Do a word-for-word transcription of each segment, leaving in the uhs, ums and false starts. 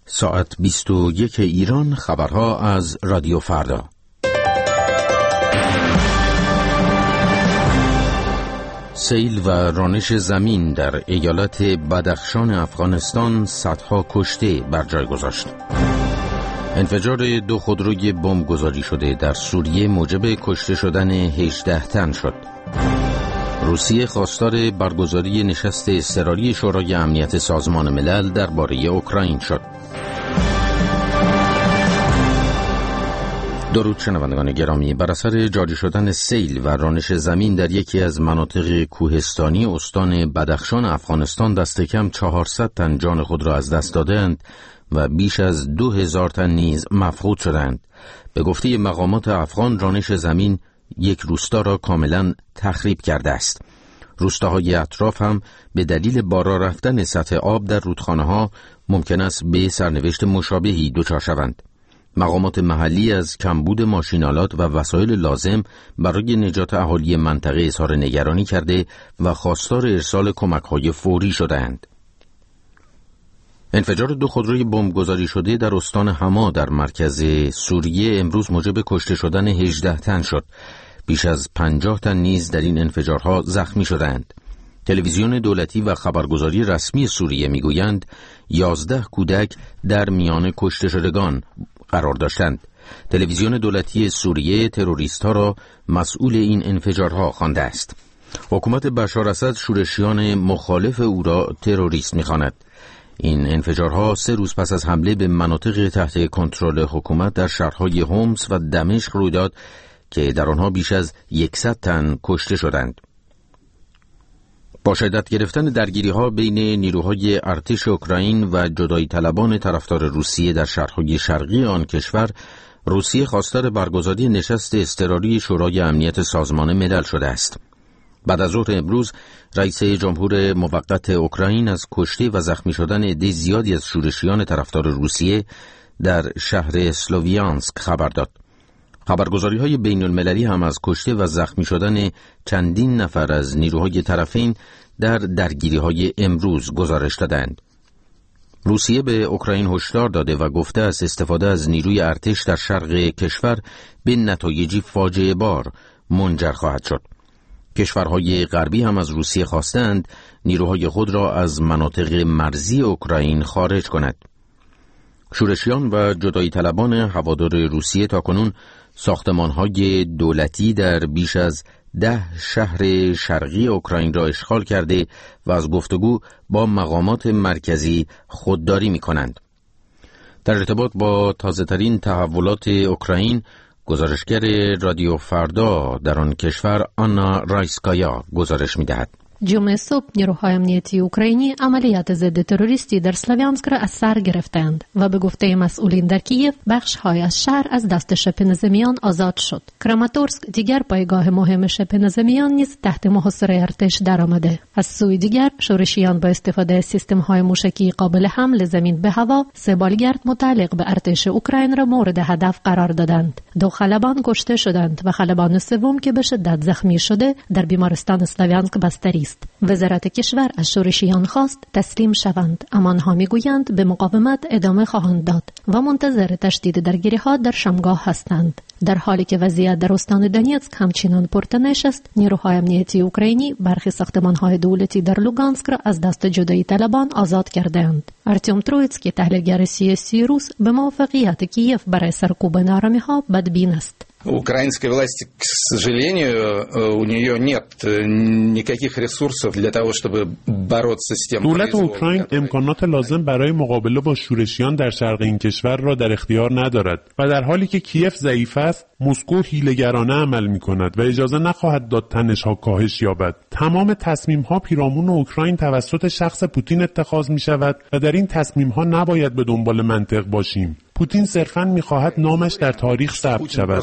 ساعت بیست و یک ایران، خبرها از رادیو فردا. سیل و رانش زمین در ایالت بدخشان افغانستان صدها کشته بر جای گذاشت. انفجار دو خودروی بمب گذاری شده در سوریه موجب کشته شدن هجده تن شد. روسیه خواستار برگزاری نشست اضطراری شورای امنیت سازمان ملل درباره اوکراین شد. درود شنوندگان گرامی، بر اثر جاری شدن سیل و رانش زمین در یکی از مناطق کوهستانی استان بدخشان افغانستان دست کم چهارصد تن جان خود را از دست دادند و بیش از دو هزار تن نیز مفقود شدند. به گفته مقامات افغان، رانش زمین یک روستا را کاملا تخریب کرده است. روستاهای اطراف هم به دلیل بالا رفتن سطح آب در رودخانه‌ها ممکن است به سرنوشت مشابهی دچار شوند. مقامات محلی از کمبود ماشین‌آلات و وسایل لازم برای نجات اهالی منطقه اظهار نگرانی کرده و خواستار ارسال کمک‌های فوری شده‌اند. انفجار دو خودروی بمب گذاری شده در استان حما در مرکز سوریه امروز موجب کشته شدن هجده تن شد. بیش از پنجاه تن نیز در این انفجارها زخمی شدند. تلویزیون دولتی و خبرگزاری رسمی سوریه میگویند یازده کودک در میان کشته شدگان قرار داشتند. تلویزیون دولتی سوریه تروریست‌ها را مسئول این انفجارها خوانده است. حکومت بشار اسد شورشیان مخالف او را تروریست می‌خواند. این انفجارها سه روز پس از حمله به مناطق تحت کنترل حکومت در شهرهای هومس و دمشق روی داد که در آنها بیش از صد تن کشته شدند. با شدت گرفتن درگیری‌ها بین نیروهای ارتش اوکراین و جدایی طلبان طرفدار روسیه در شهرهای شرقی آن کشور، روسیه خواستار برگزاری نشست اضطراری شورای امنیت سازمان ملل شده است. بعد از ظهر امروز رئیس جمهور موقت اوکراین از کشته و زخمی شدن عده زیادی از شورشیان طرفدار روسیه در شهر اسلوویانسک خبر داد. خبرگزاری‌های بین المللی هم از کشته و زخمی شدن چندین نفر از نیروهای طرفین در درگیری‌های امروز گزارش دادند. روسیه به اوکراین هشدار داده و گفته است استفاده از نیروی ارتش در شرق کشور به نتایجی فاجعه بار منجر خواهد شد. کشورهای غربی هم از روسیه خواستند نیروهای خود را از مناطق مرزی اوکراین خارج کند. شورشیان و جدایی طلبان هوادار روسیه تاکنون ساختمان‌های دولتی در بیش از ده شهر شرقی اوکراین را اشغال کرده و از گفتگو با مقامات مرکزی خودداری می‌کنند. در ارتباط با تازه‌ترین تحولات اوکراین، گزارشگر رادیو فردا در آن کشور آنا رایسکایا گزارش می‌دهد. جمعه صبح نیروهای امنیتی اوکراینی عملیات ضد تروریستی در سلاویانسک را از سر گرفتند و به گفته مسئولین در کیف بخش‌های از شهر از دست شبه نظامیان آزاد شد. کراماتورسک دیگر پایگاه مهم شبه نظامیان نیز تحت محاصره ارتش درآمده. از سوی دیگر شورشیان با استفاده از سیستم‌های موشکی قابل حمل زمین به هوا سه بالگرد متعلق به ارتش اوکراین را مورد هدف قرار دادند. دو خلبان کشته شدند و خلبان سوم که به شدت زخمی شده در بیمارستان سلاویانسک بستری است. وزارت کشور از شورشیان خواست تسلیم شوند، اما آنها میگویند به مقاومت ادامه خواهند داد و منتظر تشدید درگیری‌ها در شامگاه هستند. در حالی که وضعیت در استان دونیتسک همچنان پرتنش است، نیروهای امنیتی اوکراینی برخی ساختمان‌های دولتی در لوگانسک را از دست جدایی طلبان آزاد کردند. ارتیم ترویتسکی، تحلیلگر سیاسی روس، به موافقیت کیف برای سرکوب نارامی‌ها بدبین است. Украинской власти, к сожалению, у нее нет никаких ресурсов для того, чтобы бороться с тем. دولت اوکراین امکانات لازم برای مقابله با شورشیان در شرق این کشور را در اختیار ندارد و در حالی که کیف ضعیف است، مسکو حیله‌گرانه عمل می‌کند و اجازه نخواهد داد تنش‌ها کاهش یابد. تمام تصمیم‌ها پیرامون اوکراین توسط شخص پوتین اتخاذ می‌شود و در این تصمیم‌ها نباید به دنبال منطق باشیم. پوتین صرفاً می‌خواهد نامش در تاریخ ثبت شود.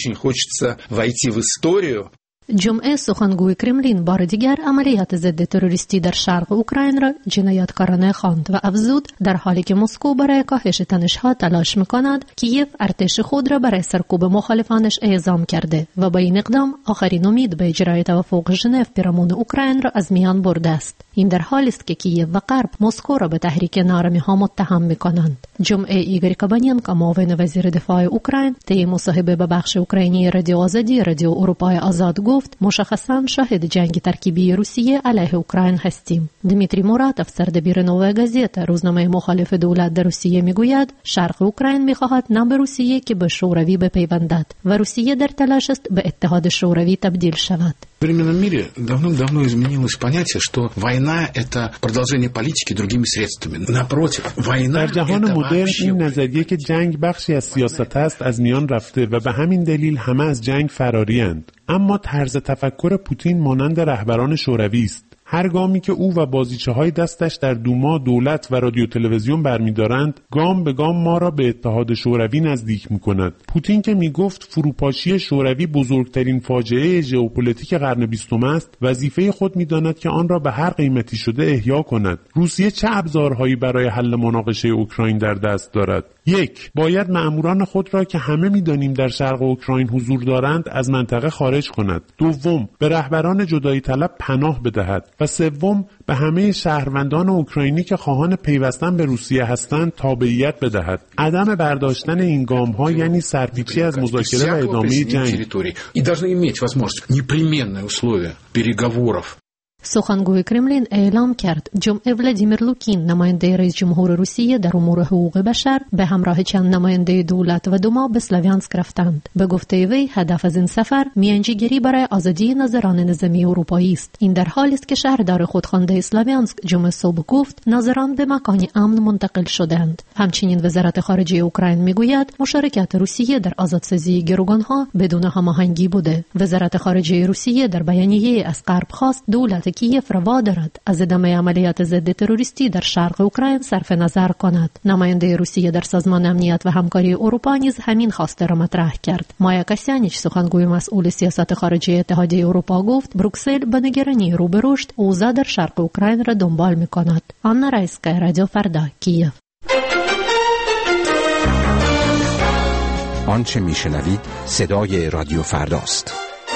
جمعه سخنگوی کرملین بار دیگر عملیات ضد تروریستی در شرق اوکراین را جنایتکارانه خواند و افزود در حالی که مسکو برای کاهش تنش‌ها تلاش می‌کند، کیف ارتش خود را برای سرکوب مخالفانش اعزام کرده و با این اقدام آخرین امید به اجرای توافق ژنو پیرامون اوکراین را از میان برده است. این در حالی است که کیف و غرب مسکو را به تحریک نارمی‌ها متهم می‌کنند. جمعه ایگور کابانینکا معاون وزیر دفاع اوکراین طی مصاحبه با بخش اوکراینی رادیو آزادی رادیو اروپای آزاد گفت مشخصاً شاهد جنگ ترکیبی روسیه علیه اوکراین هستیم. دمیتری موراتوف سردبیر نووا گازیتا روزنامه مخالف دولت در روسیه میگوید شرق اوکراین می‌خواهد نه به روسیه که به شوروی بپیوندد و روسیه در تلاش است به اتحاد شوروی تبدیل شود. В современном мире давным-давно изменилось понятие, что война – это продолжение политики другими средствами. Напротив, война – در جهان это مدرن вообще... این نظریه که جنگ بخشی از سیاست است از میان رفته و به همین دلیل همه از جنگ فرارند. اما طرز تفکر پوتین مانند رهبران شوروی است. هر گامی که او و بازیچه‌های دستش در دوما، دولت و رادیو تلویزیون برمی‌دارند، گام به گام ما را به اتحاد شوروی نزدیک می‌کند. پوتین که می‌گفت فروپاشی شوروی بزرگترین فاجعه ژئوپلیتیک قرن بیستم است، وظیفه خود می‌داند که آن را به هر قیمتی شده احیا کند. روسیه چه ابزارهایی برای حل مناقشه اوکراین در دست دارد؟ یک، باید مأموران خود را که همه می‌دانیم در شرق اوکراین حضور دارند از منطقه خارج کند. دوم، به رهبران جدایی طلب پناه بدهد. و سوم، به همه شهروندان اوکراینی که خواهان پیوستن به روسیه هستند تابعیت بدهد. عدم برداشتن این گام‌ها یعنی سرپیچی از مذاکره و ادامه جنگ. سخنگوی کرملین اعلام کرد جمعه ولادیمیر لوکین نماینده رئیس جمهور روسیه در امور حقوق بشر به همراه چند نماینده دولت و دوما به سلاویانسک رفتند. به گفته وی هدف از این سفر میانجیگری برای آزادی ناظران نظامی اروپایی است. این در حالی است که شهردار خودخوانده سلاویانسک جمعه صبح گفت ناظران به مکانی امن منتقل شدند. همچنین وزارت خارجه اوکراین میگوید مشارکت روسیه در آزادسازی گروگانها بدون هماهنگی بوده. وزارت خارجه روسیه در بیانیه از غرب خواست دولت کیف را وادارد از ادامه عملیات ضد تروریستی در شرق اوکراین صرف نظر کند. نماینده روسیه در سازمان امنیت و همکاری اروپا نیز همین خواسته را مطرح کرد. مایا کاسیانیچ سخنگوی مسئول سیاست خارجی اتحادیه اروپا گفت بروکسل به نگرانی رو به رشد اوضاع در شرق اوکراین را دنبال می‌کند. آنا رایسکا، رادیو فردا، کیف. آنچه میشنوید صدای رادیو فرداست.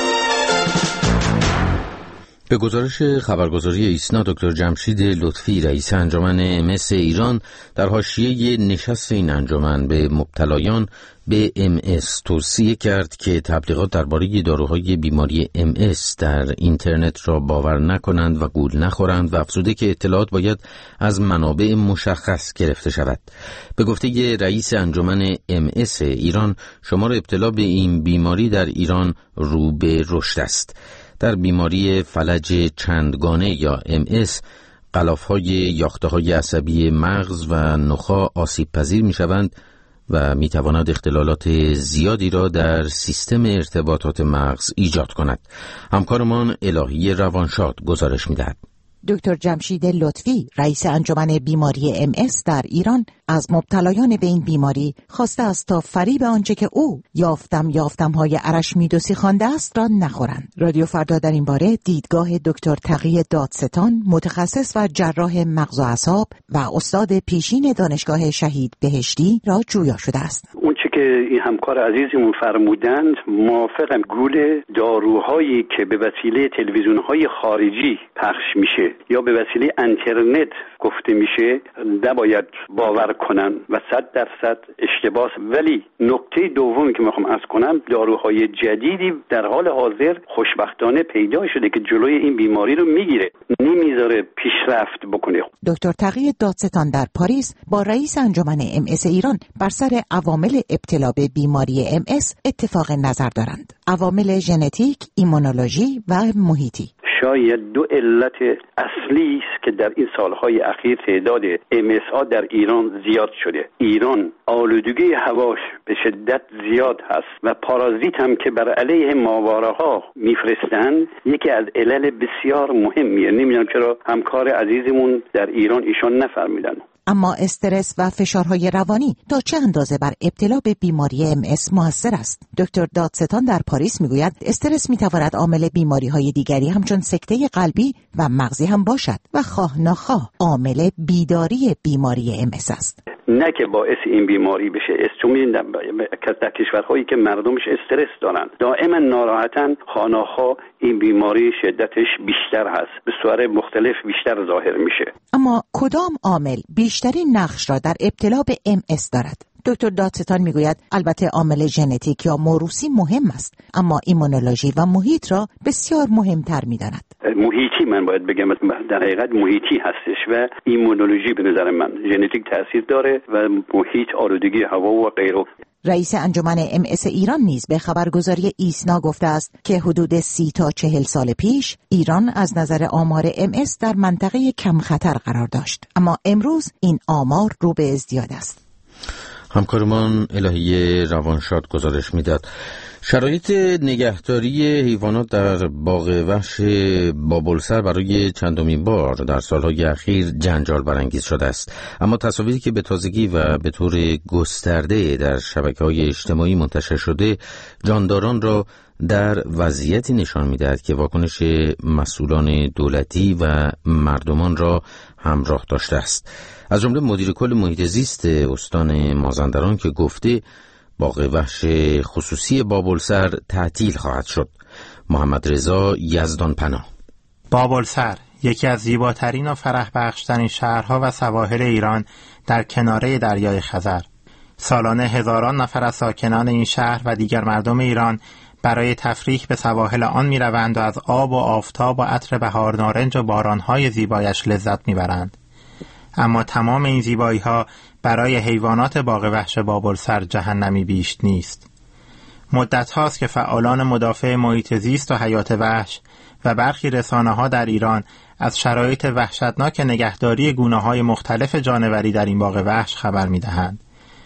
به گزارش خبرگزاری ایسنا دکتر جمشید لطفی رئیس انجمن ام اس ایران در حاشیه نشست این انجمن به مبتلایان به ام اس توصیه کرد که تبلیغات درباره داروهای بیماری ام اس در اینترنت را باور نکنند و گول نخورند و افزوده که اطلاعات باید از منابع مشخص گرفته شود. به گفته رئیس انجمن ام اس ایران شمار ابتلا به این بیماری در ایران رو به رشد است. در بیماری فلج چندگانه یا ام اس غلاف‌های یاخته‌های عصبی مغز و نخاع آسیب پذیر می‌شوند و می‌تواند اختلالات زیادی را در سیستم ارتباطات مغز ایجاد کند. همکارمان الهی روانشاد گزارش می‌دهد. دکتر جمشید لطفی رئیس انجمن بیماری ام اس در ایران از مبتلایان به این بیماری خواسته است تا فریب آنچه که او یافتم یافتم های ارشمیدسی خوانده است را نخورند. رادیو فردا در این باره دیدگاه دکتر تقی دادستان متخصص و جراح مغز و اعصاب و استاد پیشین دانشگاه شهید بهشتی را جویا شده است. که این همکار عزیزمون فرمودند موافقم. گول داروهایی که به وسیله تلویزیون‌های خارجی پخش میشه یا به وسیله اینترنت گفته میشه نباید باور کنن و صد درصد اشتباه. ولی نکته دومی که میخوام عرض کنم داروهای جدیدی در حال حاضر خوشبختانه پیدا شده که جلوی این بیماری رو میگیره، نمیذاره پیشرفت بکنه. دکتر تقی دادستان در پاریس با رئیس انجمن ام اس ایران بر سر عوامل ابتلا به بیماری ام اس اتفاق نظر دارند. عوامل ژنتیک، ایمونولوژی و محیطی شاید دو علت اصلی است که در این سالهای اخیر تعداد ام اس ها در ایران زیاد شده. ایران آلودگی هواش به شدت زیاد هست و پارازیت هم که بر علیه ماهواره ها میفرستن یکی از علل بسیار مهمیه. نمیدونم چرا همکار عزیزمون در ایران ایشان نفهمیدن. اما استرس و فشارهای روانی تا چه اندازه بر ابتلا به بیماری ام اس موثر است؟ دکتر دادستان در پاریس میگوید استرس میتواند عامل بیماری‌های دیگری همچون سکته قلبی و مغزی هم باشد و خواه ناخواه عامل بیداری بیماری ام اس است. نه که باعث این بیماری بشه. چون می‌بینید در کشورهایی که مردمش استرس دارن، دائما ناراحتن، خانه‌ها این بیماری شدتش بیشتر هست، به صورت مختلف بیشتر ظاهر میشه. اما کدام عامل بیشترین نقش را در ابتلا به ام اس دارد؟ دکتر دادستان میگوید البته عامل ژنتیک یا موروثی مهم است، اما ایمونولوژی و محیط را بسیار مهمتر می‌داند. محیطی من باید بگم در حقیقت محیطی هستش و ایمونولوژی به نظر من ژنتیک تاثیر داره و محیط، آلودگی هوا و غیره. رئیس انجمن ام اس ایران نیز به خبرگزاری ایسنا گفته است که حدود سی تا چهل سال پیش ایران از نظر آمار ام اس در منطقه کم خطر قرار داشت، اما امروز این آمار رو به ازدیاد است. همکارمان الهیه روانشاد گزارش میداد. شرایط نگهداری حیوانات در باغ وحش بابلسر برای چندمین بار در سالهای اخیر جنجال برانگیز شده است، اما تصاویری که به تازگی و به طور گسترده در شبکه‌های اجتماعی منتشر شده جانداران را در وضعیتی نشان می‌دهد که واکنش مسئولان دولتی و مردمان را همراه داشته است. از جمله مدیر کل محیط زیست استان مازندران که گفته باغ وحش خصوصی بابلسر تعطیل خواهد شد. محمد رضا یزدان پناه. بابلسر یکی از زیباترین و فرح بخشترین شهرها و سواحل ایران در کناره دریای خزر. سالانه هزاران نفر از ساکنان این شهر و دیگر مردم ایران برای تفریح به سواحل آن می روند و از آب و آفتاب و عطر بهار نارنج و بارانهای زیبایش لذت می برند. اما تمام این زیبایی ها برای حیوانات باغ وحش بابلسر جهنمی بیش نیست. مدت هاست که فعالان مدافع محیط زیست و حیات وحش و برخی رسانه ها در ایران از شرایط وحشتناک نگهداری گونه های مختلف جانوری در این باغ وحش خبر می دهند.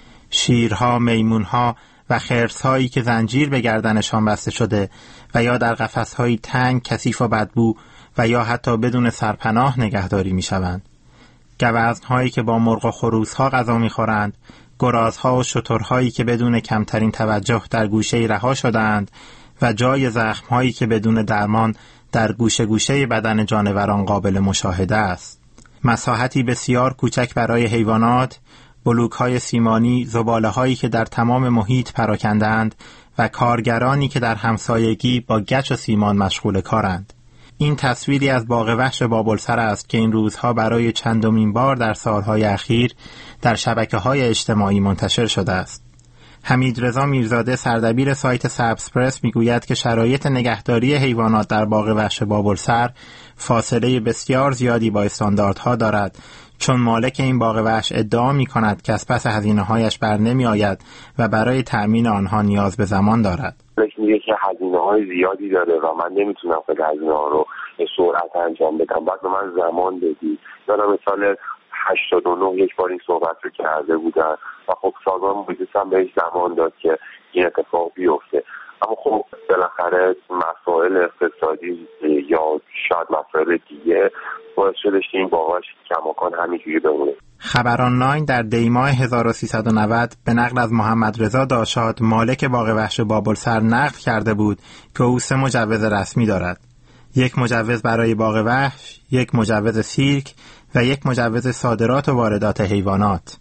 شیرها، میمونها و خرس‌هایی که زنجیر به گردنشان بسته شده و یا در قفس‌های تنگ، کثیف و بدبو و یا حتی بدون سرپناه نگهداری می‌شوند. گوزن‌هایی که با مرغ و خروس‌ها غذا می‌خورند، گرازها و شترهایی که بدون کمترین توجه در گوشه‌ای رها شده‌اند و جای زخم‌هایی که بدون درمان در گوشه گوشه بدن جانوران قابل مشاهده است. مساحتی بسیار کوچک برای حیوانات، بلوک‌های سیمانی، زباله‌هایی که در تمام محیط پراکنده‌اند و کارگرانی که در همسایگی با گچ و سیمان مشغول کارند. این تصویری از باغ وحش بابلسر است که این روزها برای چندمین بار در سالهای اخیر در شبکه‌های اجتماعی منتشر شده است. حمید رضا میرزاده سردبیر سایت سبزپرس میگوید که شرایط نگهداری حیوانات در باغ وحش بابلسر فاصله بسیار زیادی با استانداردها دارد، چون مالک این باغ وحش ادعا می کند که از پس هزینه‌هایش بر نمی آید و برای تأمین آنها نیاز به زمان دارد. میگه که هزینه‌های زیادی داره و من نمیتونم خود هزینه‌ها رو به سرعت انجام بدم، باید به من زمان بدی. یادم سال هشتاد و نه یک بار این صحبت رو کرده بودن و خب سازمان محیط هم بهش زمان داد که این اتفاق بیفته. اما خب بالاخره مسائل اقتصادی یا شاید مسائل دیگه باعث شدش که این باغاش کماکان همینجوری بمونه. خبر آنلاین در دیماه هزار و سیصد و نود به نقل از محمد رضا داشاد مالک باغ وحش بابلسر نقل کرده بود که او سه مجوز رسمی دارد. یک مجوز برای باغ وحش، یک مجوز سیرک و یک مجوز صادرات و واردات حیوانات.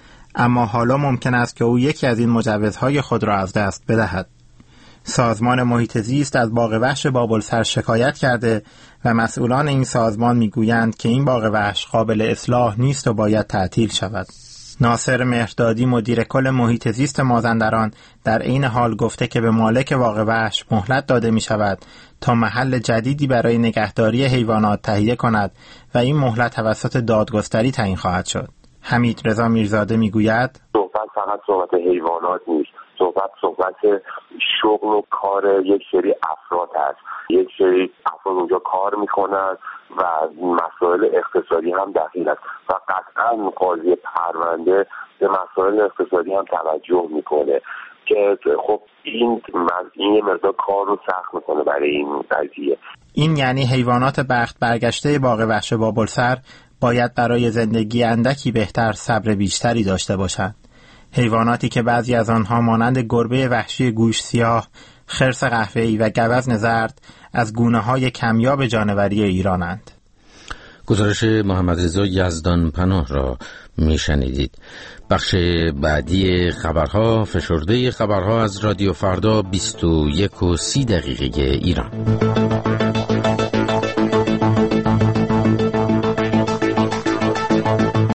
اما حالا ممکن است که او یکی از این مجوزهای خود را از دست بدهد. سازمان محیط زیست از باغ وحش بابلسر شکایت کرده و مسئولان این سازمان میگویند که این باغ وحش قابل اصلاح نیست و باید تعطیل شود. ناصر مهردادی مدیر کل محیط زیست مازندران در این حال گفته که به مالک باغ وحش مهلت داده می شود تا محل جدیدی برای نگهداری حیوانات تهیه کند و این مهلت توسط دادگستری تعیین خواهد شد. حمید رضا میرزاده میگوید صحبت فقط صحبت حیوانات نیست، صحبت صحبت شغل و کار یک سری افراد هست. یک سری افراد اونجا کار میکنن و مسائل اقتصادی هم دخیل است و قطعا قاضی پرونده به مسائل اقتصادی هم توجه میکنه که خب این این مقدار کار رو سخت میکنه برای این قضیه. این یعنی حیوانات بخت برگشته باغ وحش بابلسر باید برای زندگی اندکی بهتر صبر بیشتری داشته باشند. حیواناتی که بعضی از آنها مانند گربه وحشی گوش سیاه، خرس قهوه‌ای و گوزن زرد از گونه‌های کمیاب جانوری ایرانند. گزارش محمد رضا یزدان پناه را میشنیدید. بخش بعدی خبرها، فشرده خبرها از رادیو فردا، بیست و یک و سی دقیقه ایران.